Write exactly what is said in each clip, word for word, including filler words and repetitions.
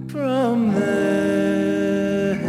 from this.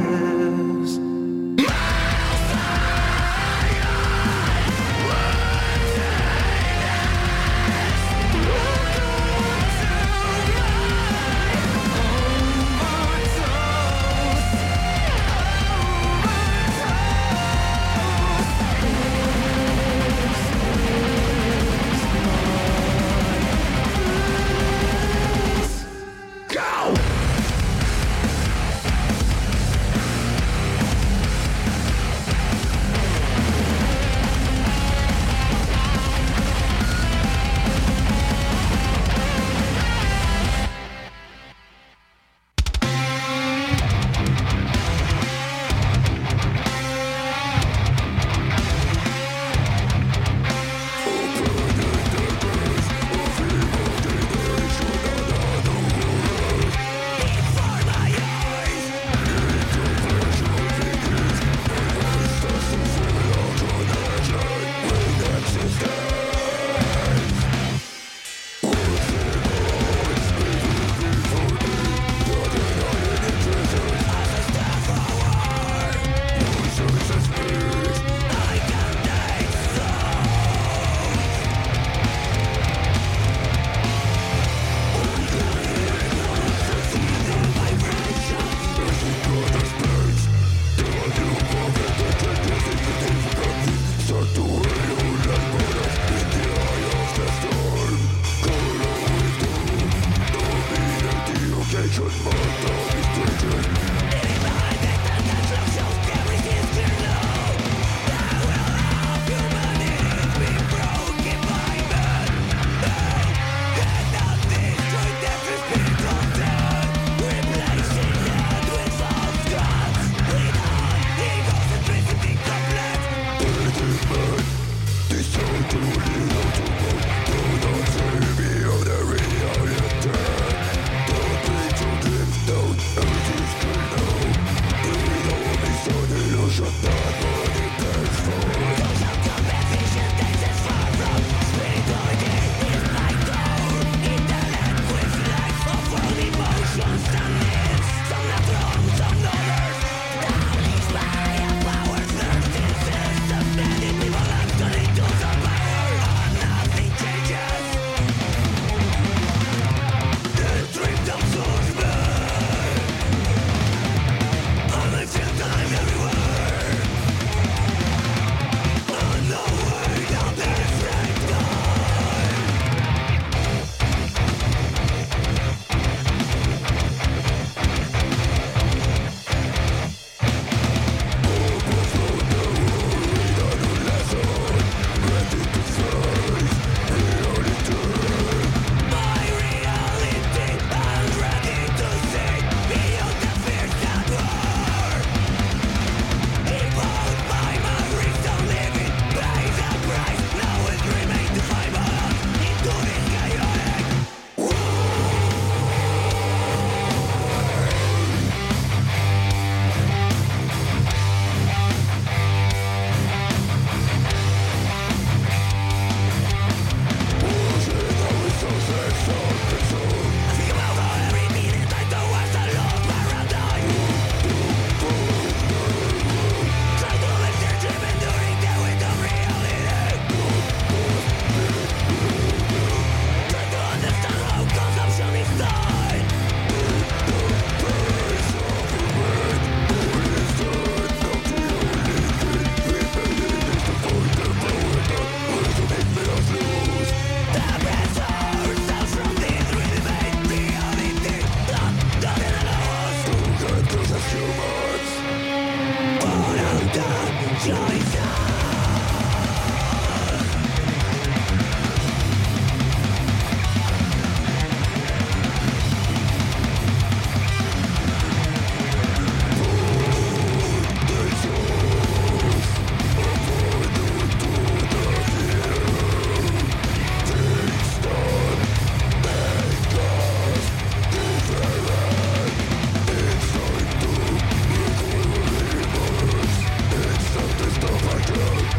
Stuff I do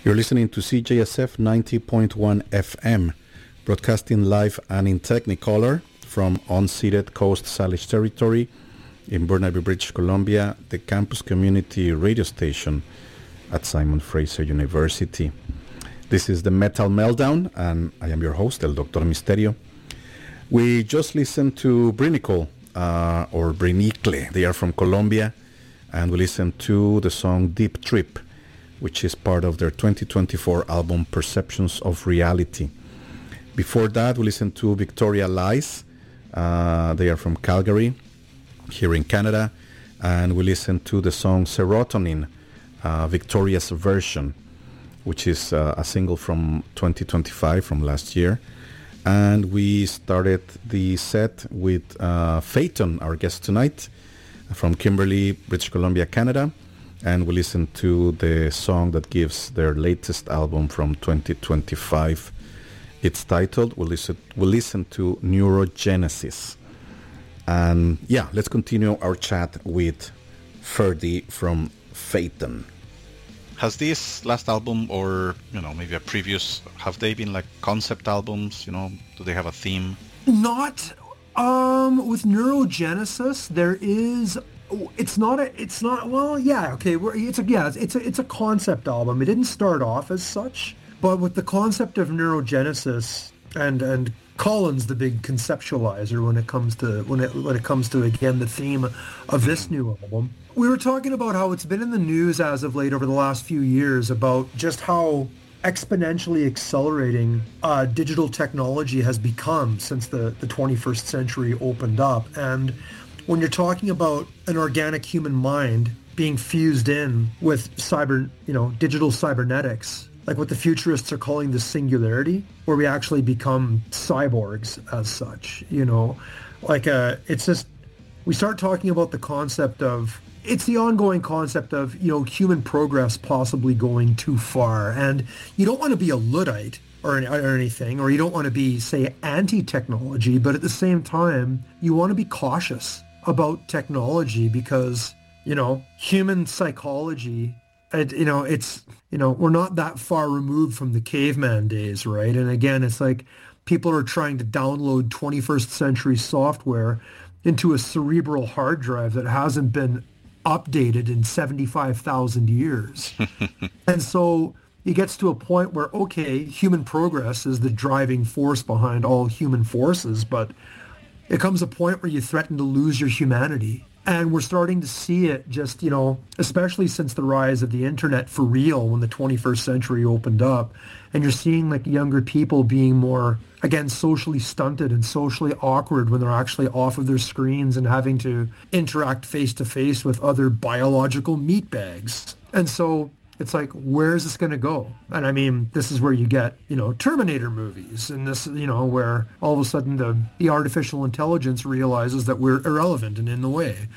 You're listening to C J S F ninety point one F M, broadcasting live and in Technicolor from unceded Coast Salish territory in Burnaby, British Columbia, the campus community radio station at Simon Fraser University. This is the Metal Meltdown, and I am your host, El Doctor Misterio. We just listened to Brinicle, uh, or Brinicle. They are from Colombia, and we listened to the song Deep Trip, which is part of their twenty twenty-four album Perceptions of Reality. Before that, we listened to Victoria Lies. Uh, they are from Calgary, here in Canada, and we listened to the song Serotonin, uh, Victoria's version, which is uh, a single from twenty twenty-five, from last year. And we started the set with uh, Phaeton, our guest tonight, from Kimberley, British Columbia, Canada. And we listened to the song that gives their latest album from twenty twenty-five. It's titled, we'll listen, we'll listen to Neurogenesis. And yeah, let's continue our chat with Ferdy from Phaeton. Has this last album, or, you know, maybe a previous, have they been like concept albums? You know, do they have a theme? Not, um, with Neurogenesis, there is... It's not a, it's not, well, yeah, okay, we're, it's a, yeah, it's a, it's a concept album. It didn't start off as such, but with the concept of Neurogenesis, and, and Colin's the big conceptualizer when it comes to, when it, when it comes to, again, the theme of this new album. We were talking about how it's been in the news as of late over the last few years about just how exponentially accelerating uh, digital technology has become since the, the twenty-first century opened up. And when you're talking about an organic human mind being fused in with cyber, you know, digital cybernetics, like what the futurists are calling the singularity, where we actually become cyborgs as such, you know, like uh, it's just, we start talking about the concept of, it's the ongoing concept of, you know, human progress possibly going too far. And you don't want to be a Luddite or, or anything, or you don't want to be, say, anti-technology, but at the same time, you want to be cautious about technology because, you know, human psychology, it, you know, it's, you know, we're not that far removed from the caveman days, right? And again, it's like people are trying to download twenty-first century software into a cerebral hard drive that hasn't been updated in seventy-five thousand years. And so it gets to a point where, okay, human progress is the driving force behind all human forces, but it comes a point where you threaten to lose your humanity. And we're starting to see it just, you know, especially since the rise of the internet for real when the twenty-first century opened up. And you're seeing like younger people being more, again, socially stunted and socially awkward when they're actually off of their screens and having to interact face to face with other biological meatbags. And so it's like, where is this going to go? And I mean, this is where you get, you know, Terminator movies and this, you know, where all of a sudden the, the artificial intelligence realizes that we're irrelevant and in the way.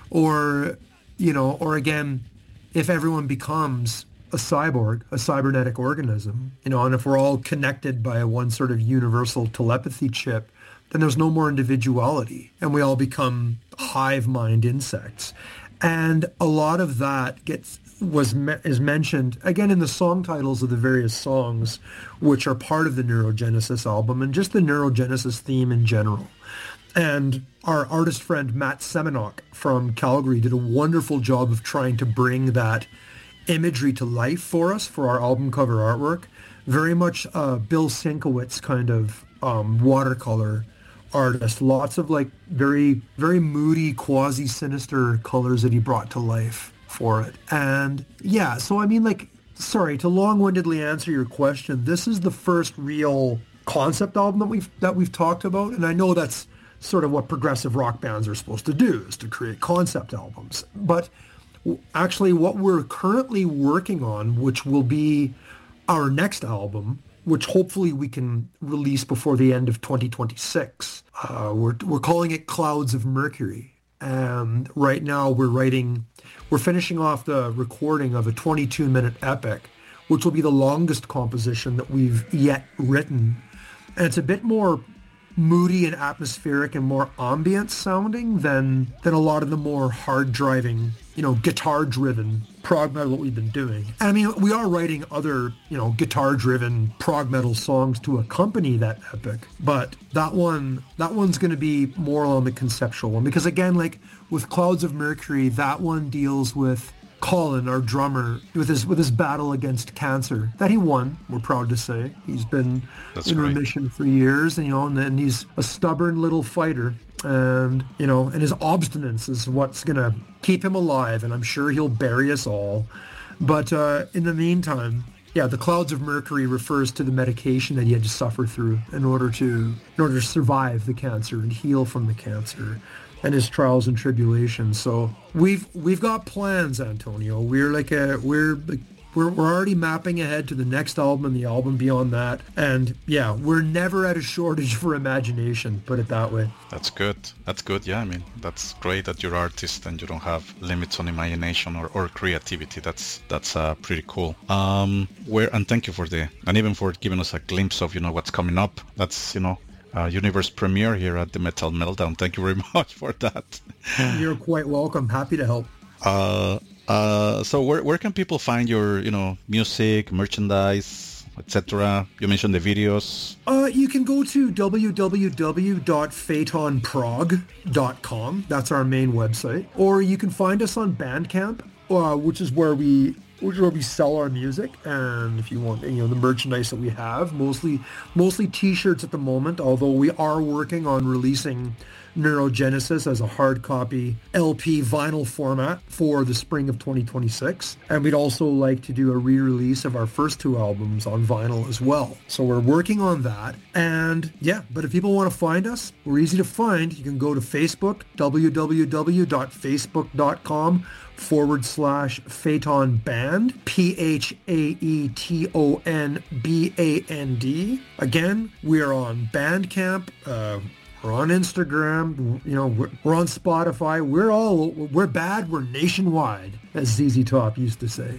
Or, you know, or again, if everyone becomes a cyborg, a cybernetic organism, you know, and if we're all connected by one sort of universal telepathy chip, then there's no more individuality and we all become hive mind insects. And a lot of that gets was is mentioned again in the song titles of the various songs, which are part of the Neurogenesis album and just the Neurogenesis theme in general. And our artist friend Matt Semenok from Calgary did a wonderful job of trying to bring that imagery to life for us for our album cover artwork. Very much uh, Bill Sienkiewicz kind of um, watercolor artist. Lots of like very, very moody, quasi-sinister colors that he brought to life for it. And yeah, so I mean, like, sorry to long-windedly answer your question, this is the first real concept album that we've that we've talked about, and I know that's sort of what progressive rock bands are supposed to do, is to create concept albums. But actually what we're currently working on, which will be our next album, which hopefully we can release before the end of twenty twenty-six, uh, we're we're calling it Clouds of Mercury. And right now we're writing, we're finishing off the recording of a twenty-two minute epic, which will be the longest composition that we've yet written. And it's a bit more moody and atmospheric and more ambient sounding than than a lot of the more hard driving, you know, guitar driven prog metal that we've been doing. And I mean, we are writing other, you know, guitar driven prog metal songs to accompany that epic, but that one that one's going to be more on the conceptual one, because again, like with Clouds of Mercury, that one deals with Colin, our drummer, with his with his battle against cancer that he won. We're proud to say he's been That's in great. remission for years, and you know, and then he's a stubborn little fighter, and you know, and his obstinance is what's gonna keep him alive. And I'm sure he'll bury us all. But uh, in the meantime, yeah, the Clouds of Mercury refers to the medication that he had to suffer through in order to in order to survive the cancer and heal from the cancer, and his trials and tribulations. So we've we've got plans, Antonio. We're like a we're like, we're we're already mapping ahead to the next album and the album beyond that. And yeah, we're never at a shortage for imagination. Put it that way. That's good. That's good. Yeah, I mean, that's great that you're artist and you don't have limits on imagination or, or creativity. That's that's uh, pretty cool. Um, where and thank you for the and even for giving us a glimpse of you know what's coming up. That's you know. Uh, universe premiere here at the Metal Meltdown. Thank you very much for that. You're quite welcome. Happy to help. Uh, uh, so where where can people find your you know music, merchandise, et cetera? You mentioned the videos. Uh, you can go to w w w dot phaeton prog dot com. That's our main website. Or you can find us on Bandcamp, uh, which is where we which is where we sell our music. And if you want, you know, the merchandise that we have, mostly mostly T-shirts at the moment, although we are working on releasing Neurogenesis as a hard copy L P vinyl format for the spring of twenty twenty-six. And we'd also like to do a re-release of our first two albums on vinyl as well. So we're working on that. And yeah, but if people want to find us, we're easy to find. You can go to Facebook, w w w dot facebook dot com forward slash Phaeton Band, P H A E T O N B A N D. Again, we are on Bandcamp, uh, we're on Instagram, you know, we're, we're on Spotify. We're all, we're bad, we're nationwide, as Z Z Top used to say.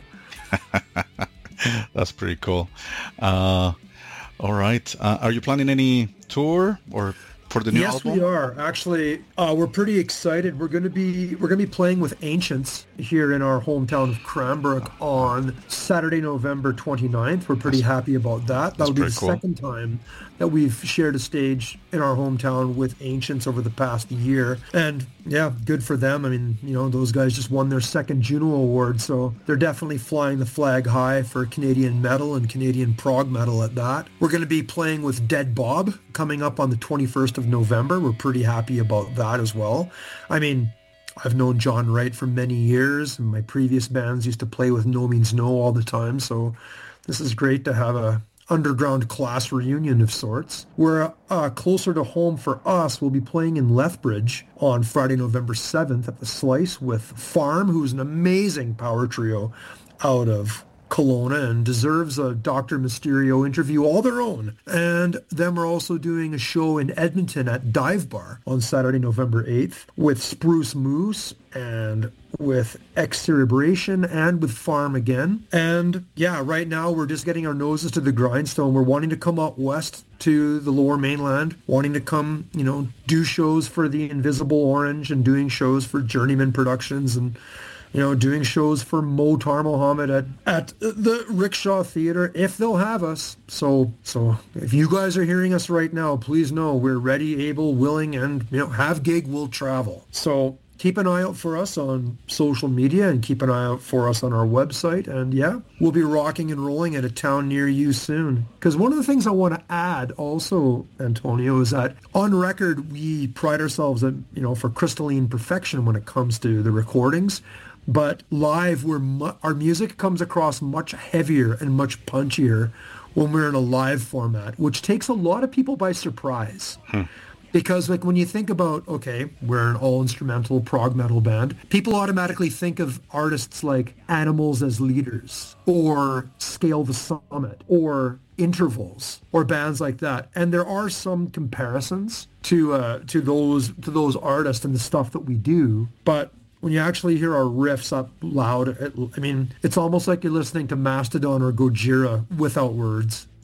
That's pretty cool. Uh, all right. Uh, are you planning any tour or for the new yes, album? we are. Actually, uh, we're pretty excited. We're going to be we're going to be playing with Ancients here in our hometown of Cranbrook on Saturday, November twenty-ninth. We're pretty happy about that. That'll be the cool. second time that we've shared a stage in our hometown with Ancients over the past year. And yeah, good for them. I mean, you know, those guys just won their second Juno Award, so they're definitely flying the flag high for Canadian metal and Canadian prog metal at that. We're going to be playing with Dead Bob coming up on the twenty-first of November. We're pretty happy about that as well. I mean, I've known John Wright for many years, and my previous bands used to play with No Means No all the time, so this is great to have a underground class reunion of sorts. We're uh, closer to home for us. We'll be playing in Lethbridge on Friday, November seventh at the Slice with Farm, who's an amazing power trio out of Kelowna and deserves a Doctor Mysterio interview all their own. And then we're also doing a show in Edmonton at Dive Bar on Saturday, November eighth with Spruce Moose and with Excerebration and with Farm again. And yeah, right now we're just getting our noses to the grindstone. We're wanting to come out west to the Lower Mainland, wanting to come, you know, do shows for the Invisible Orange and doing shows for Journeyman Productions and, you know, doing shows for Motar Mohammed at, at the Rickshaw Theater, if they'll have us. So, so if you guys are hearing us right now, please know we're ready, able, willing, and, you know, have gig, we'll travel. So keep an eye out for us on social media and keep an eye out for us on our website. And yeah, we'll be rocking and rolling at a town near you soon. Because one of the things I want to add also, Antonio, is that on record, we pride ourselves on, you know, for crystalline perfection when it comes to the recordings. But live, we're mu- our music comes across much heavier and much punchier when we're in a live format, which takes a lot of people by surprise. Hmm. Because like when you think about, okay, we're an all-instrumental prog metal band, people automatically think of artists like Animals as Leaders or Scale the Summit or Intervals or bands like that. And there are some comparisons to uh, to those to those artists and the stuff that we do, but when you actually hear our riffs up loud, it, I mean, it's almost like you're listening to Mastodon or Gojira without words.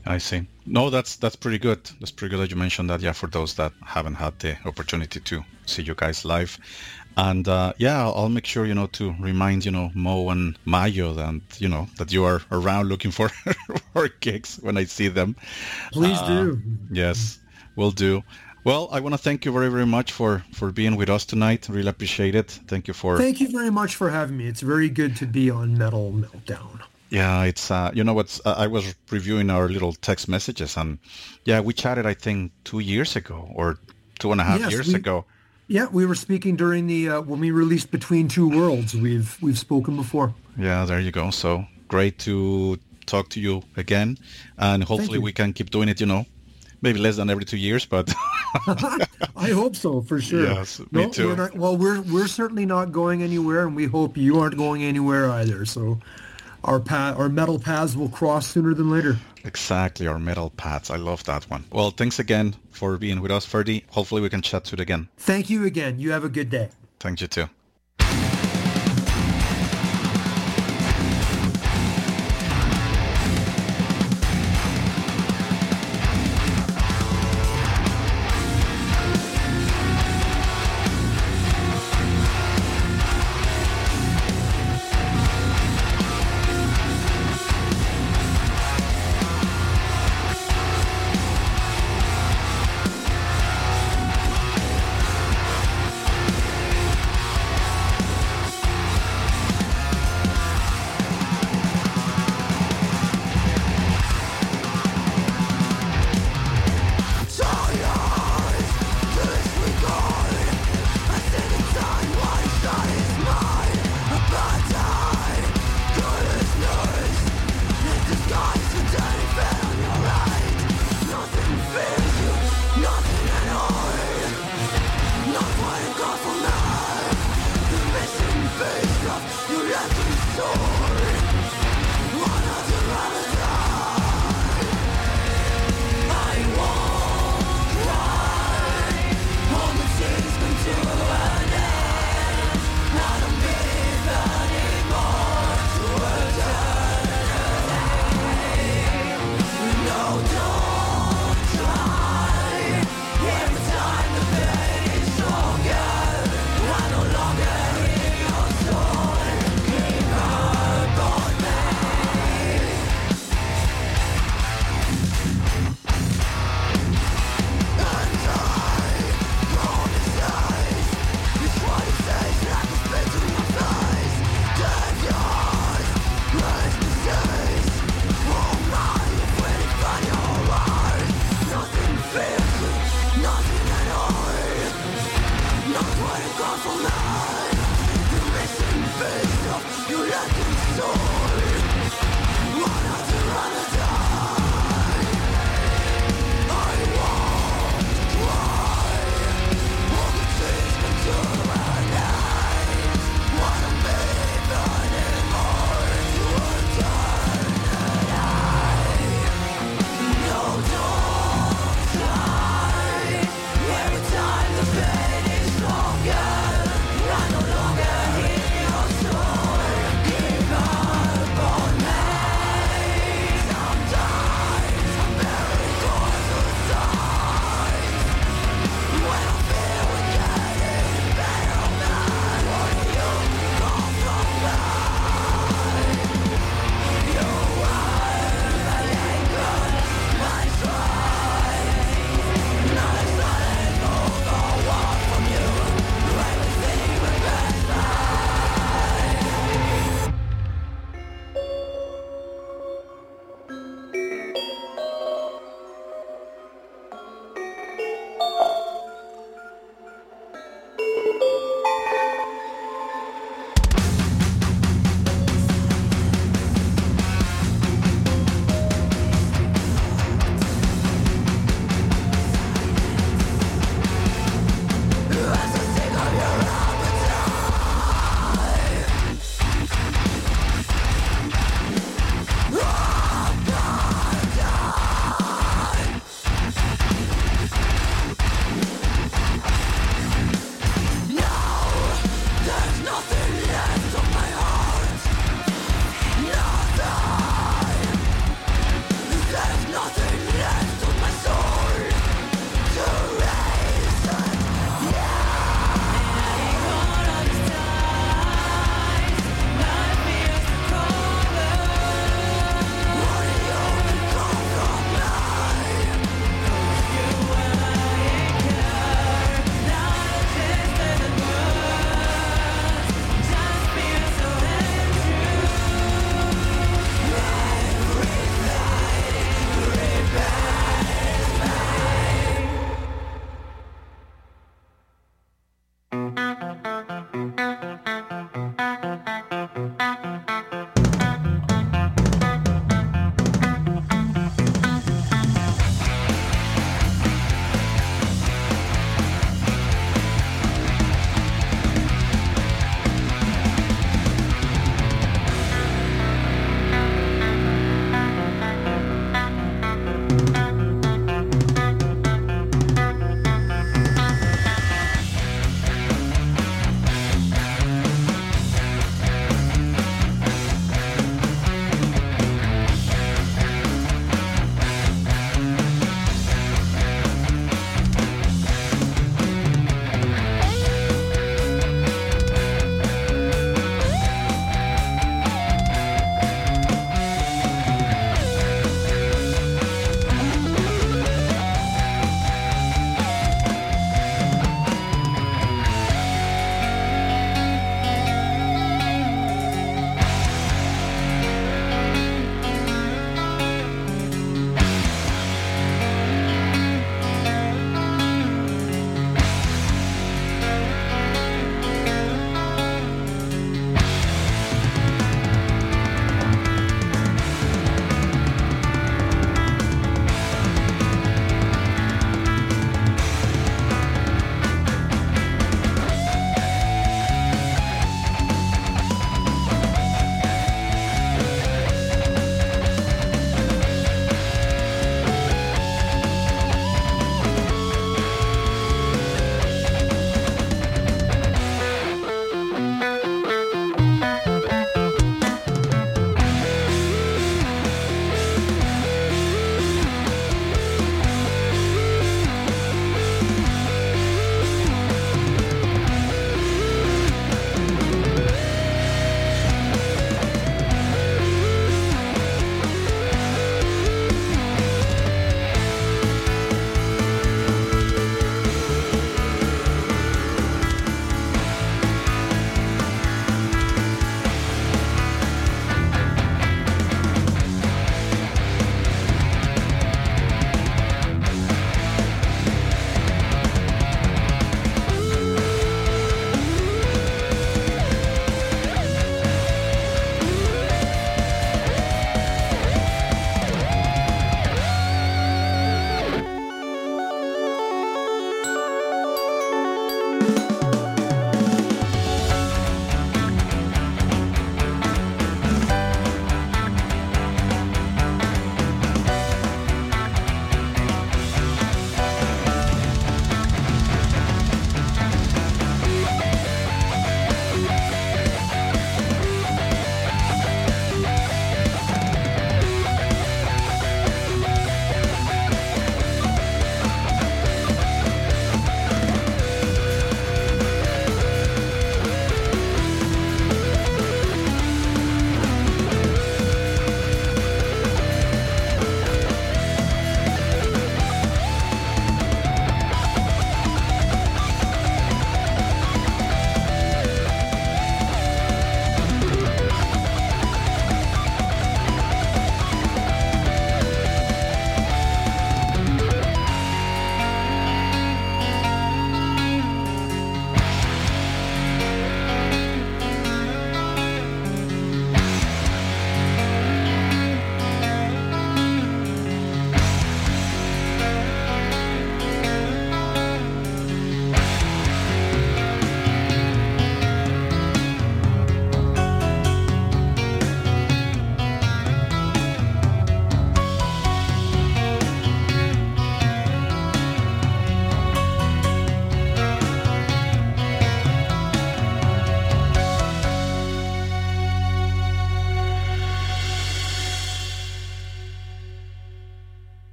I see. No, that's that's pretty good. That's pretty good that you mentioned that. Yeah, for those that haven't had the opportunity to see you guys live, and uh, yeah, I'll, I'll make sure you know to remind you know Mo and Mayo that you know that you are around looking for for gigs when I see them. Please Uh, do. Yes, will do. Well, I want to thank you very very much for for being with us tonight. Really appreciate it. Thank you for. Thank you very much for having me. It's very good to be on Metal Meltdown. Yeah, it's uh, you know what's uh, I was reviewing our little text messages, and yeah, we chatted I think two years ago or two and a half Yes, years we- ago. Yeah, we were speaking during the uh, when we released Between Two Worlds. We've we've spoken before. Yeah, there you go. So great to talk to you again, and hopefully you. we can keep doing it. You know, maybe less than every two years, but I hope so, for sure. Yes, me too. We're not, well, we're we're certainly not going anywhere, and we hope you aren't going anywhere either. So, our path, our metal paths will cross sooner than later. exactly our metal paths. I love that one. Well, thanks again for being with us, Ferdy. Hopefully we can chat to it again. Thank you again. You have a good day. Thank you too.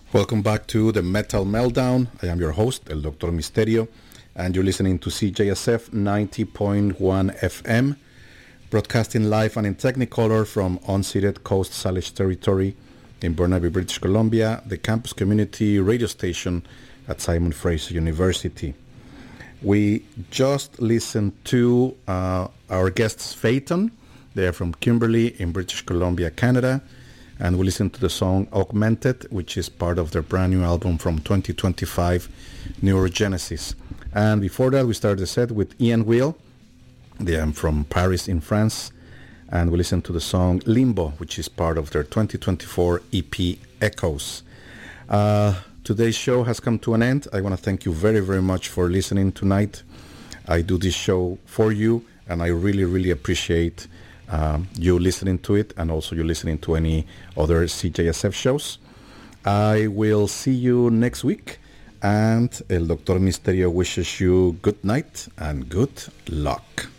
Welcome back to the Metal Meltdown. I am your host, El Doctor Misterio, and you're listening to C J S F ninety point one F M, broadcasting live and in Technicolor from unceded Coast Salish territory in Burnaby, British Columbia, the campus community radio station at Simon Fraser University. We just listened to uh, our guests Phaeton. They are from Kimberley in British Columbia, Canada. And we listened to the song Augmented, which is part of their brand new album from twenty twenty-five, Neurogenesis. And before that, we started the set with Ian Wheel. They are from Paris in France. And we listened to the song Limbo, which is part of their twenty twenty-four E P Echoes. Uh, today's show has come to an end. I want to thank you very, very much for listening tonight. I do this show for you, and I really, really appreciate Um, you listening to it, and also you listening to any other C J S F shows. I will see you next week, and El Doctor Misterio wishes you good night and good luck.